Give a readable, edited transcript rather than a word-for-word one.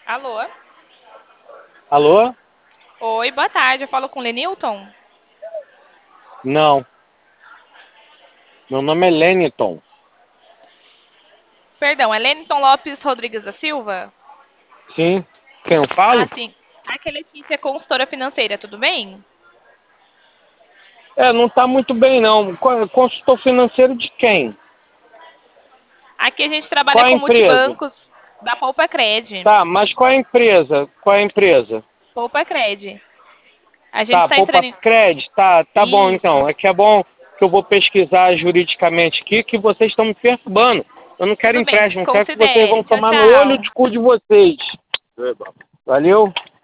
Alô? Alô? Oi, boa tarde. Eu falo com o Lenilton? Não. Meu nome é Leniton. Perdão, é Lenilton Lopes Rodrigues da Silva? Sim. Quem eu falo? Ah, sim. Aqui é Letícia, consultora financeira, tudo bem? Não tá muito bem não. Consultor financeiro de quem? Aqui a gente trabalha Qual a com empresa? multibancos da Poupa Cred. Tá, mas qual a empresa? Qual a empresa? Poupa Cred. A gente Tá, está entrando Poupa em... Cred? Tá bom Isso. então. É que é bom que eu vou pesquisar juridicamente aqui que vocês estão me perturbando. Eu não quero Tudo bem, empréstimo, eu quero que vocês desconsidere. vão Tchau, tomar no olho tchau. de cu de vocês. Valeu?